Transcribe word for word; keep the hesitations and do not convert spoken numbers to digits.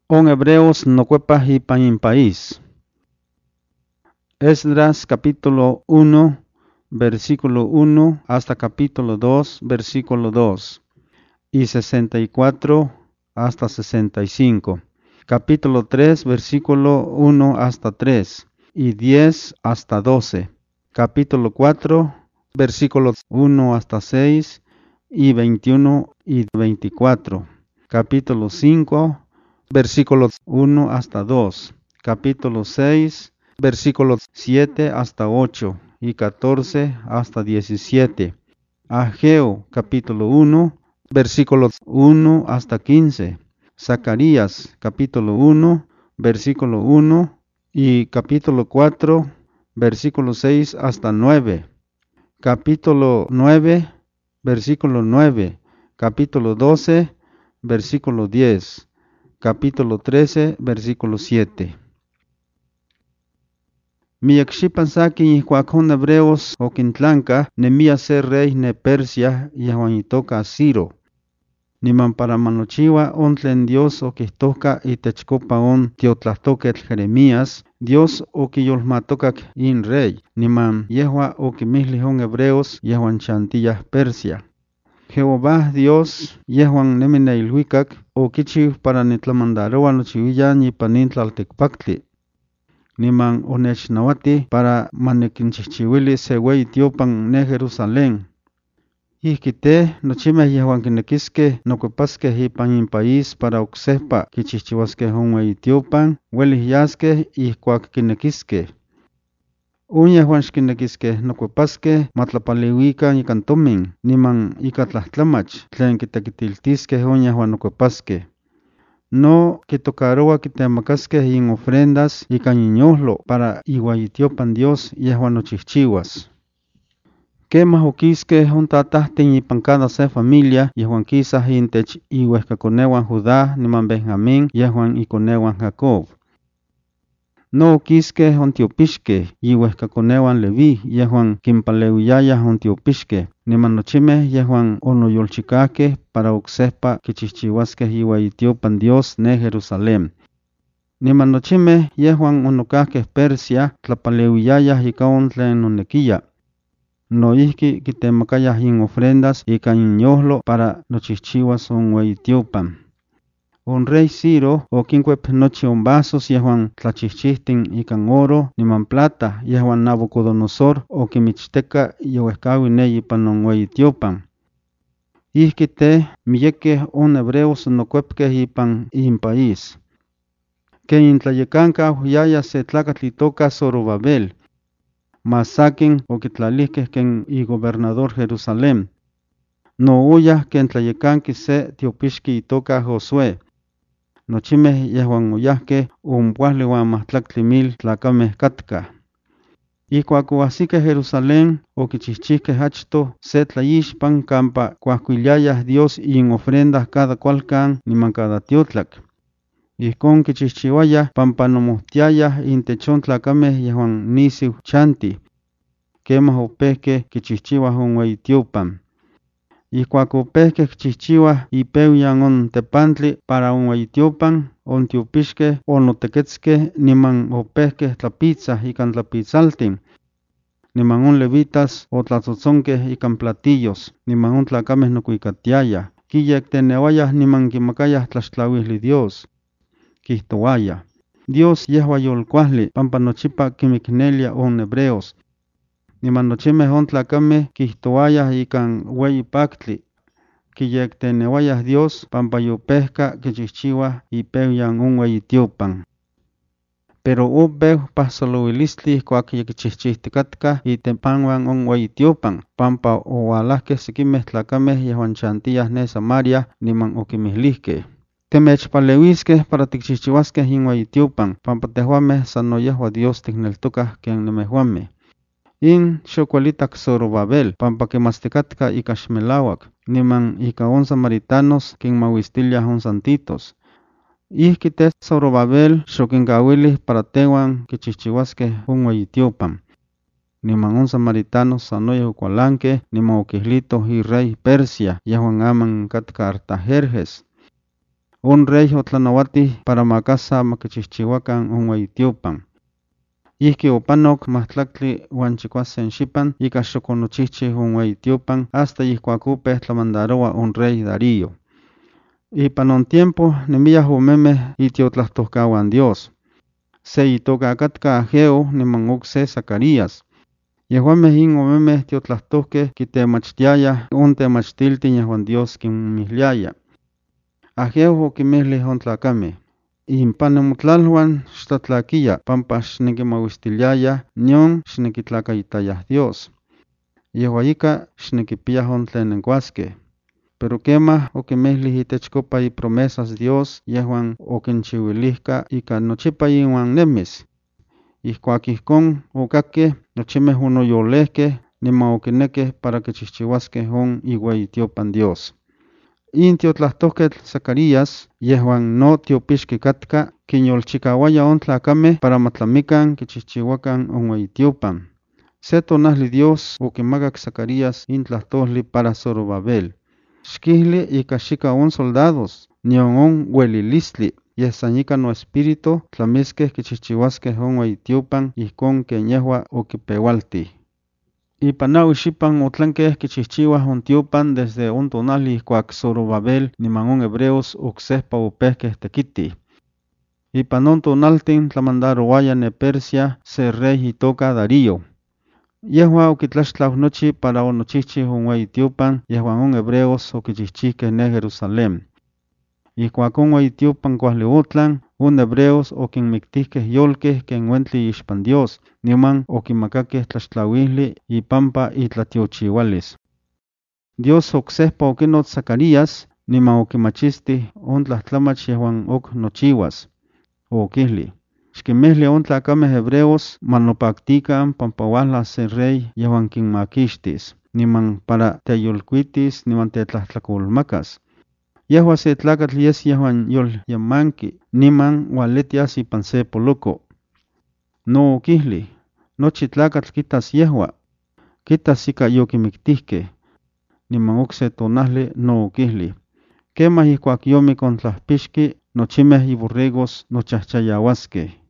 On hebreos no cuepa hipan in país. Esdras capítulo uno, versículo uno hasta capítulo dos, versículo dos. Y sesenta y cuatro hasta sesenta y cinco. Capítulo tres, versículo uno hasta tres. Y diez hasta doce. Capítulo cuatro, versículos uno hasta seis. Y veintiuno y veinticuatro. Capítulo cinco, versículos uno hasta dos. Capítulo seis, versículos siete hasta ocho y catorce hasta diecisiete. Ageo capítulo uno, versículos uno hasta quince. Zacarías capítulo uno, versículo uno y capítulo cuatro, versículo seis hasta nueve. Capítulo nueve, versículo nueve. Capítulo doce, versículo diez. Capítulo trece, versículo siete. Miyakshipan saki ihkuakon hebreos o quintlanca nemia ser rey ne Persia yahuan itoka Ciro. Niman para manochiwa ontlen Dios o quihtoka itechcopa on tiotlahtoquetl Jeremías, Dios o quiyolmatokak in rey, niman yehua o quimihli on hebreos yehuan chantiyah Persia. Jehová Dios yehuan nemine ilhuicac o kichiu para nitlamandaroa nochiuya nipan nintlaltecpactli. Niman onechnawati para manekinchichiuili se wei tiopan ne Jerusalén. Ihkite nochimeh yehuan kinekiskeh nokuepaskeh ipan in país para oksehpa kichihchiuaskeh on wei tiopan, welih yaskeh ihkuak kinekiskeh. Un yehuan xkinekiskeh nokuepaskeh matlapaliuikan ikan tomin, niman ika tlahtlamach tlen kitekitiltiskeh on yehuan nokuepaskeh. No kitocaroa kitemakaskeh in ofrendas ikan inyohlo para iueyitiopan Dios yehuan nochihchiuas. Kemah okiskeh on tatahtin ipan cada se familia yehuan kisah intech iuehkakonehuan Judá niman Benjamín yehuan ikonehuan Jacob. No okiskeh on tiopixkeh iuehkakonehuan Leví yehuan kimpaleuyayah on tiopixkeh, niman nochimeh yehuan onoyolchikahkeh para oksehpa kichihchiuaskeh iueyitiopan Dios ne Jerusalén. Niman nochimeh yehuan onokahkeh Persia tlapaleuyayah ika on tlen nonekiya. Noihki kitemakayah in ofrendas ika inyohlo para nochihchiuas on ueyitiopan. On rey Ciro okinkuep nochi on vasos yehuan tlachihchihtin ikan oro niman plata yehuan Nabucodonosor okimichteka yowehkaui ne ipan on ueyitiopan. Ihki te miyekeh on hebreos nokuepkeh ipan in país. Ken intlayekankau yaya se tlakatl itoka Zorobabel. Mas sakin okitlalihkeh ken igobernador Jerusalén. No oyah ken tlayekanki se tiopixki itoka Josué. Nochimeh yehuan oyahkeh ompuahli uan mahtlactli mil tlakameh katkah. Ihkuak oahsikeh Jerusalén, okichihchihkeh achtoh se tlaixpan kampa kuahkuiliayah Dios in ofrenda cada kualkan niman cada tiotlak. Ihkon kichihchiuayah pampa nomohtiayah intech on tlakameh yehuan nisiu chantih. Kemah opehkeh kichihchiuah on ueyitiopan. Ihkuak opehkeh kichihchiuah ipeuyan on tepantli para on ueyitiopan, on tiopixkeh onoteketzkeh niman opehkeh tlapitzah ikan tlapitzaltin. Niman on levitas otlatzotzonqueh ikan platillos, niman on tlakameh nokuikatiayah, kiyekteneuayah niman kimakayah tlaxtlauijli Dios. Kihtoayah: Dios yehua yolkuahli pampa nochipa kimiknelia on hebreos. Niman nochimeh on tlakameh kihtoayah ikan weyi paktli. Kiyekteneuayah Dios pampa yopehka kichihchiuah ipeuyan on ueyitiopan. Pero opeu pahsolouilistli ihkuak yekichihchihticatkah itepanuan on ueyitiopan, pampa oualahkeh sekimeh tlakameh yehuan chantiyah ne Samaria niman okimihlihkeh: Temechpaleuiskeh para tikchihchiuaskeh in ueyitiopan, pampa tehuameh san noyehua Dios tikneltokah ken nemehuameh. In xokualitak Zorobabel pampa kimatztikatka ika xmelauak, niman ika on samaritanos kinmauistiliah on santitos. Ihki te Zorobabel xokinkauilih para tehuan kichihchiuaskeh on ueyitiopan. Niman on samaritanos sanoyeh okualankeh niman okihlitoh irey Persia yehuan aman katka Artajerjes. un rey otlanawati para makasa makichihchiwakan un weitiopan. Ihki opanok mahtlactli uan chikuasen xipan ika xokonochihchih un weitiopan hasta ihkuakupeh tlamandaroa un rey Darío. Ipan on tiempo nemiyah omemeh itiotlahtoscahuan Dios. Se itoka katka Ageo niman okse Zacarías. Yehuameh in omemeh tiotlahtohkeh kitemachtiayah on temachtiltin yehuan Dios kinmihliaya. Ageo okimilih on tlakameh: Impannemotlaluan xtatlaquiya pampa xnequimauistiliayah nion xnequitlacayitayah Dios. Yehua ika xnequipiyah on tlen nencuaskeh. Pero quemah okimilih itechcopa ipromesas Dios yehuan okinchiuilihka ika nochipa inuan nemis. Ihkuak ihkon okakkeh nochimeh onoyolehkeh niman okinekeh para kichihchiuaskeh on iueyitiopan Dios. In tiotlahtohketl Zacarías yehuan no tiopixki katka kinyolchikawaya on tlakameh para matlamikan kichihchiuakan on ueyitiopan. Se tonahli Dios okimakak Zacarías in tlahtolli para Zorobabel. Xkihli ika xika on soldados, nion on uelilistli, yeh san ika no espíritu tlamiskeh kichihchiuaskeh on ueyitiopan ihkon ken yehua okipeualtih. Ipan naui xipan otlankeh kichihchiuah on tiopan desde on tonali ihkuak Zorobabel niman on hebreos oksehpa opehkeh tekitih. Ipan on tonaltin tlamandaroaya ne Persia se rey itoka Darío. Yehua okitlaxtlau nochi para onochihchih on ueyitiopan yehuan on hebreos okichihchihkeh ne Jerusalén. Ihkuak on ueyitiopan kuahli otlan, on hebreos okinmiktihkeh yolkeh ken uentli ixpan Dios, niman okimakakeh tlaxtlauihli ipampa itlatiochiualis. Dios oksehpa okinotz Zacarías, niman okimachistih on tlahtlamach yehuan ok nochiuas. Okihli: Xkinmihli on tlakameh hebreos manopaktikan pampa uahlas se rey yehuan kinmakixtis, niman para teyolkuitis niman tetlahtlakolmakas. Yehua se tlakatl yes yehuan yolyamanki, niman ualetias ipan se poloko. No okihli: Nochi tlakatl kitas yehua, kitas ika yokimiktihkeh. Niman okse tonahli no okihli: Kemah ihkuak yomik on tlahpixki, nochimeh iborregos nochahchayauaskeh.